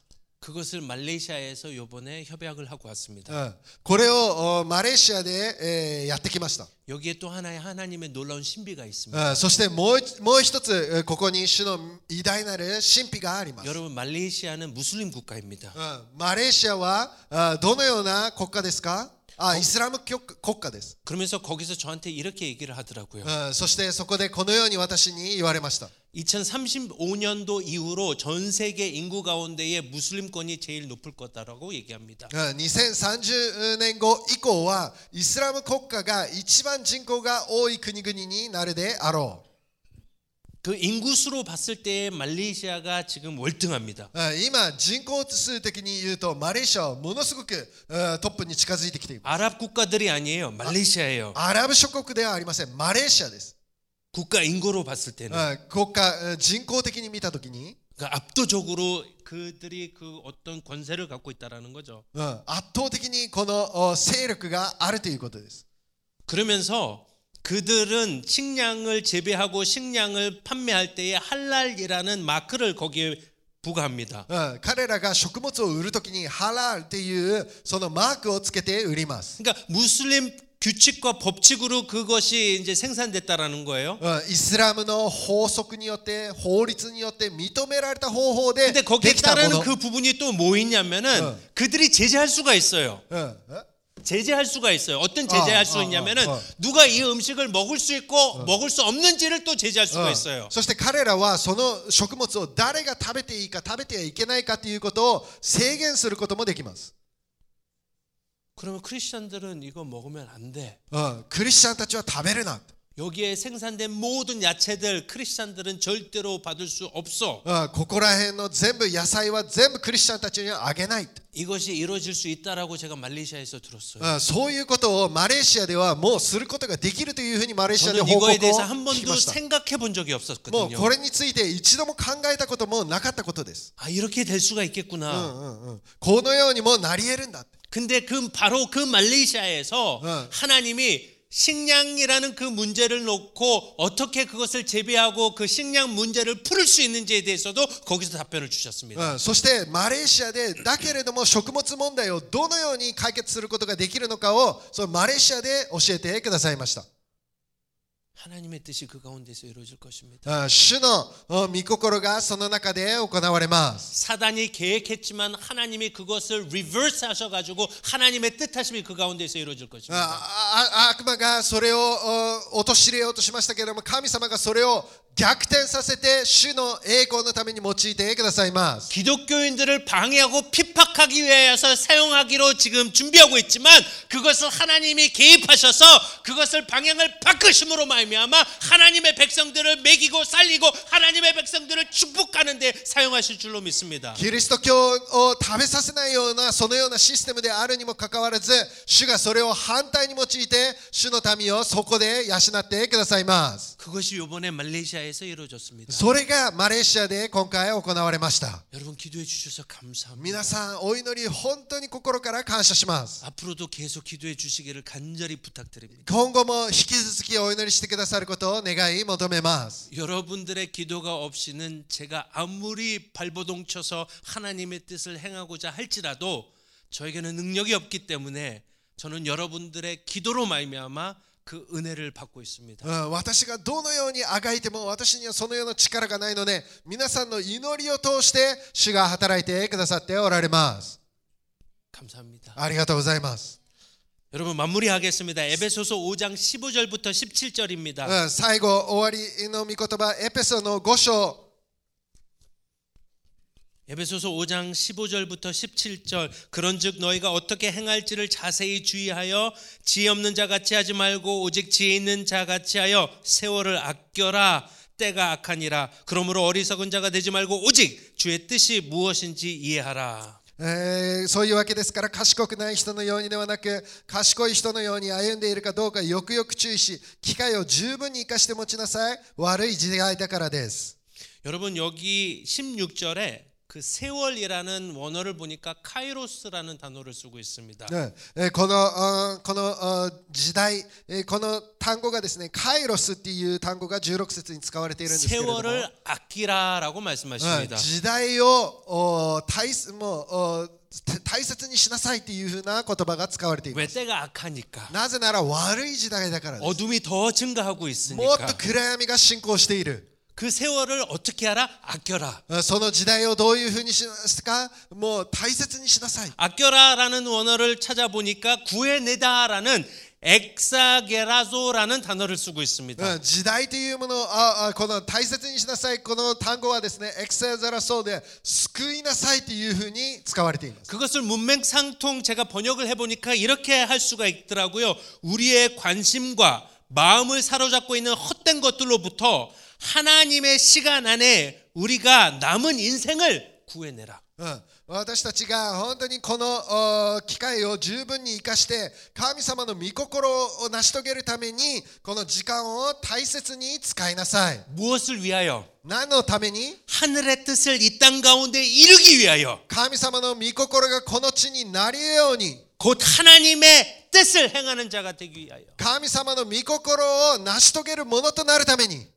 그것을 말레이시아에서 요번에 협약을 하고 왔습니다. うんこれをおマレーシアで、えーやってきました。 여기에 또 하나의 하나님의 놀라운 신비가 う 있습니다. んそしてもう一もう一つえーここに主の偉大なる神秘があります。 여러분 말레이시아는 무슬림 국가입니다. うんマレーシアはあどのような国家ですか？あイスラム国国家です。 그러면서 거기서 저한테 이렇게 얘기를 하더라고요. うんそしてそこでこのように私に言われました。 이천삼십오 년도 이후로 전 세계 인구 가운데에 무슬림권이 제일 높을 거다라고 얘기합니다. うんにせんさんじゅうねんご以降はイスラム国家が一番人口が多い国々になるであろう。 그 인구수로 봤을 때 말레이시아가 지금 월등합니다. うん今人口数的に言うとマレーシアはものすごくうんトップに近づいてきています。 아랍 국가들이 아니에요. 말레이시아예요. アラブ諸国ではありません。マレーシアです。 국가 인구로 봤을 때는 うん国家うん人口的に見たときに 그러니까 압도적으로 그들이 그 어떤 권세를 갖고 있다라는 거죠. うん圧倒的にこのお勢力があるということです。 그러면서 그들은 식량을 재배하고 식량을 판매할 때에 할랄이라는 마크를 거기에 부과합니다. うん彼らが食物を売るときにハラールっていうそのマークをつけて売ります。 그러니까 무슬림 규칙과 법칙으로 그것이 이제 생산됐다라는 거예요. うんイスラムの法則によって法律によって認められた方法で 근데 거기에 できたも 따르는 の。 그 부분이 또 뭐 있냐면은 어. 그들이 제재할 수가 있어요. うんえ 제재할 수가 있어요. 어떤 제재할 아, 수 아, 있냐면은 아, 아. 누가 이 음식을 먹을 수 있고 먹을 수 없는지를 또 제재할 수가 うん 있어요. そして彼らはその食物を誰が食べていいか食べてはいけないかということを制限することもできます。 그러면 크리스천들은 이거 먹으면 안 돼. うんクリスチャンたちは食べるな。 여기에 생산된 모든 야채들 크리스천들은 절대로 받을 수 없어. うんここら辺の全部野菜は全部クリスチャンたちにはあげない。 이것이 이루어질 수 있다라고 제가 말레이시아에서 들었어요. うんそういうことをマレーシアではもうすることができるというふうにマレーシアで 저는 報告を 이거에 대해서 한 聞き 번도 ました。 생각해 본 적이 もう 없었거든요. これについて一度も考えたこともなかったことです。 아 이렇게 될 수가 うん 있겠구나. うんうんこのようにもなり得るんだ。 근데 그 바로 그 말레이시아에서 응. 하나님이 식량이라는 그 문제를 놓고 어떻게 그것을 재배하고 그 식량 문제를 풀을 수 있는지에 대해서도 거기서 답변을 주셨습니다. うんそしてマレーシアでだけれども食物問題をどのように解決することができるのかをそのマレーシアで教えてくださいました。 하나님의 뜻이 그 가운데서 이루어질 것입니다. うん主のうん御心がその中で行われます。 사단이 계획했지만 하나님이 그것을 리버스 하셔가지고 하나님의 뜻하심이 그 가운데서 이루어질 あ 것입니다. ああ悪魔がそれをうん陥れようとしましたけれども神様がそれを逆転させて主の栄光のために用いてくださいます。 기독교인들을 방해하고 핍박하기 위해서 사용하기로 지금 준비하고 있지만 그것을 하나님이 개입하셔서 그것을 방향을 바꾸심으로 말미암아 하나님의 백성들을 먹이고 살리고 하나님의 백성들을 축복하는 데 사용하실 줄로 믿습니다. キリスト教を食べさせないようなそのようなシステムであるにもかかわらず主がそれを反対に用いて主の民をそこで養ってくださいます。 그것이 이번에 말레이시아에서 이루어졌습니다. それがマレーシアで今回行われました。 여러분 기도해 주셔서 감사합니다. 皆さんお祈り本当に心から感謝します。 앞으로도 계속 기도해 주시기를 간절히 부탁드립니다. 今後も引き続きお祈りしてくださることを願い求めます。 여러분들의 기도가 없이는 제가 아무리 발버둥 쳐서 하나님의 뜻을 행하고자 할지라도 저에게는 능력이 없기 때문에 저는 여러분들의 기도로 말미암아 그 은혜를 받고 있습니다. うん私がどのようにあがいても私にはそのような力がないので皆さんの祈りを通して主が働いてくださっておられます。 감사합니다. ありがとうございます。 여러분 마무리하겠습니다. 에베소서 오 장 십오 절부터 십칠 절입니다. うん最後終わりの御言葉エペソのご章 에베소서 오 장 십오 절부터 십칠 절 그런즉 너희가 어떻게 행할지를 자세히 주의하여 지혜 없는 자 같이 하지 말고 오직 지혜 있는 자 같이 하여 세월을 아껴라. 때가 악하니라. 그러므로 어리석은 자가 되지 말고 오직 주의 뜻이 무엇인지 이해하라. えーそういうわけですから賢くない人のようにではなく賢い人のように歩んでいるかどうかよくよく注意し機会を十分に生かして持ちなさい。悪い時代だからです。 여러분 여기 십육 절에 그 세월이라는 원어를 보니까 카이로스라는 단어를 쓰고 있습니다. ねえーこのあーこのあー時代、えーこの単語がですね、カイロスっていう単語がじゅうろく節に使われているんですけれども、 세월을 아끼라라고 うん 말씀하십니다. 時代をお大切もうお大切にしなさいっていうふうな言葉が使われていま 왜 す。 때가 악하니까 なぜなら悪い時代だからです。 어둠이 더 증가하고 もっ 있으니까 と暗闇が進行している。 그 세월을 어떻게 하라? 아껴라. その時代をどういうふうにしますか？もう大切にしなさい。 아껴라라는 원어를 찾아보니까 구해내다라는 엑사게라조라는 단어를 쓰고 있습니다. うん時代というものをああこの大切にしなさい、この単語はですね、エクセザラソーで救いなさいというふうに使われています。 그것을 문맥상통 제가 번역을 해보니까 이렇게 할 수가 있더라고요. 우리의 관심과 마음을 사로잡고 있는 헛된 것들로부터 하나님의 시간 안에 우리가 남은 인생을 구해내라. うん私たちが本当にこのお機会を十分に生かして神様の御心を成し遂げるためにこの時間を大切に使いなさい。 무엇을 위하여? 何のために？ 하늘의 뜻을 이 땅 가운데 이루기 위하여. 神様の御心がこの地になり得るように、 곧 하나님의 뜻을 행하는 자가 되기 위하여. 神様の御心を成し遂げるものとなるために。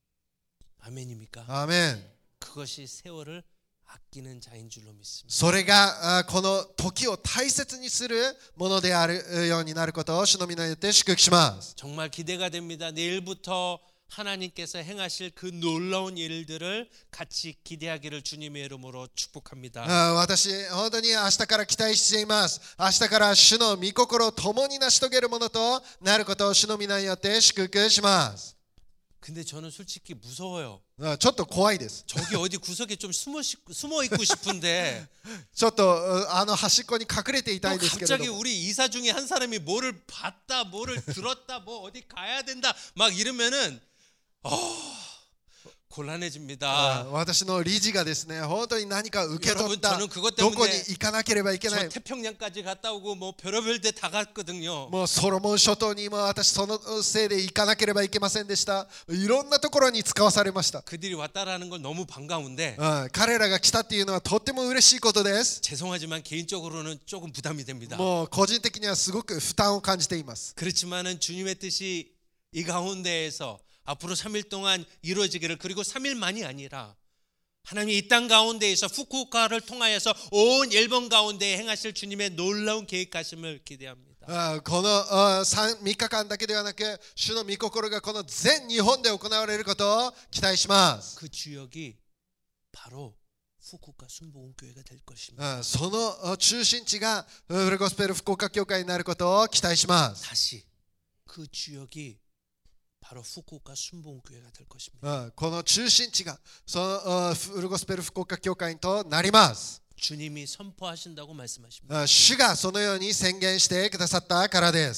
아멘입니까? アーメン。 그것이 세월을 아끼는 자인 줄로 믿습니다. それがあこの時を大切にするものであるようになることを主の皆によって祝福します。 정말 기대가 됩니다. 내일부터 하나님께서 행하실 그 놀라운 일들을 같이 기대하기를 주님의 이름으로 축복합니다. あ私本当に明日から期待しています。明日から主の御心を共に成し遂げるものとなることを主の皆によって祝福します。 근데 저는 솔직히 무서워요. あちょっと怖いです。 저기 어디 구석에 좀 숨어, 시- 숨어 있고 싶은데 ちょっとあの端っこに隠れていたいですけれ 갑자기 ども、 우리 이사 중에 한 사람이 뭐를 봤다, 뭐를 들었다, 뭐 어디 가야 된다 막 이러면은 어, あ 곤란해집니다. 私の理事がですね、本当に何か受け取った、 여러분, 저는 그것 どこに 때문에 行かなければいけな 저 い。 태평양까지 갔다 오고 뭐 별의별 데 다 갔거든요. もうソロモン諸島にも私そのせいで行かなければいけませんでした。いろんなところに使わされました。 그들이 왔다라는 건 너무 반가운데 うん彼らが来たっていうのはとっても嬉しいことです。 죄송하지만 개인적으로는 조금 부담이 됩니다. もう個人的にはすごく負担を感じています。 그렇지만은 주님의 뜻이 이 가운데에서 앞으로 삼 일 동안 이루어지기를, 그리고 삼 일만이 아니라 하나님이 이 땅 가운데에서 후쿠오카를 통하여서 온 일본 가운데에 행하실 주님의 놀라운 계획하심을 기대합니다. あこのあさんみっかかんだけではなく、主の御心がこの全日本で行われることを期待します。 그 주역이 바로 후쿠오카 순복음교회가 될 것입니다. あそのあ中心地がフルゴスペル福岡教会になることを期待します。 다시 그 주역이 바로 후쿠오카 순복음교회가 될 것입니다. あこの中心地がそのあフルゴスペル福岡教会となります。 주님이 선포하신다고 말씀하십니다. あ主がそのように宣言してくださったからです。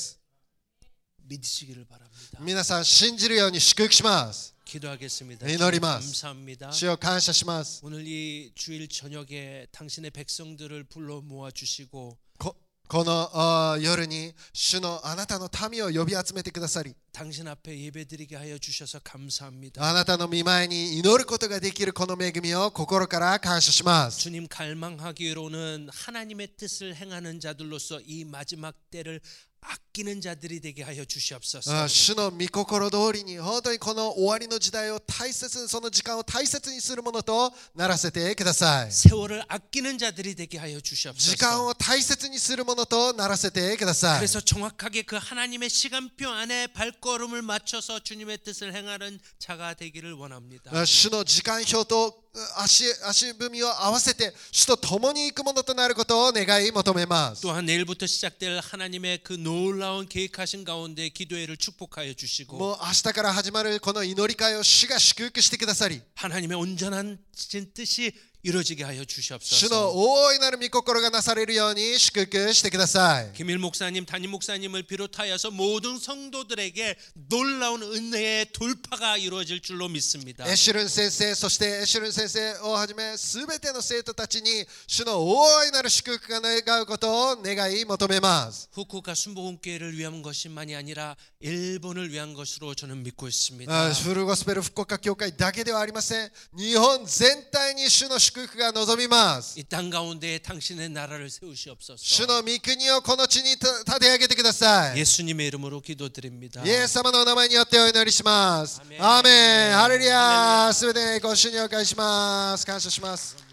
믿으시기를 바랍니다. 皆さん信じるように祝福します。 기도하겠습니다. 祈ります. 감사합니다. 主を感謝します。 오늘 이 주일 저녁에 당신의 백성들을 불러 모아 주시고 ここのあ夜に主のあなたの民を呼び集めてくださり、 당신 앞에 예배드리게 하여 주셔서 감사합니다. あなたの御前に祈ることができるこの恵みを心から感謝します。 주님 갈망하기로는 하나님의 뜻을 행하는 자들로서 이 마지막 때를 아끼는 자들이 되게 하여 주시옵소서. あ主の御心通りに本当にこの終わりの時代を大切に、その時間を大切にするものとならせてください。 세월을 아끼는 자들이 되게 하여 時 주시옵소서. 間を大切にするものとならせてください。 그래서 정확하게 그 하나님의 시간표 안에 발걸음을 맞춰서 주님의 뜻을 행하는 자가 되기를 원합니다. あ主の時間表と足足踏みを合わせて主と共に行くものとなることを願い求めます。 또한 내일부터 시작될 하나님의 그 놀라운 계획하신 가운데 기도회를 축복하여 주시고 もう明日から始まるこの祈り会を主が祝福してくださり、 하나님의 온전한 뜻이 이루어지게 하여 主 주시옵소서. の大いなる御心がなされるように祝福してください。 김일 목사님, 담임 목사님을 비롯하여서 모든 성도들에게 놀라운 은혜의 돌파가 이루어질 줄로 믿습니다. エシュルン先生、そしてエシュルン先生をはじめすべての生徒たちに主の大いなる祝福が願うことを願い求めます。 후쿠오카 순복음교회를 위한 것만이 아니라 일본을 위한 것으로 저는 믿고 있습니다. あフルゴスペル福岡教会だけではありません。日本全体に主の祝祝福が望みます。 이 땅 가운데 당신의 나라를 主 세우시옵소서. の御国をこの地に立て上げてください。 예수님의 이름으로 기도드립니다. イエス様のお名前によってお祈りします。 アーメン。 アーメン。ハレルヤ。 ハレルヤ。 すべてご主にお返しします。感謝します。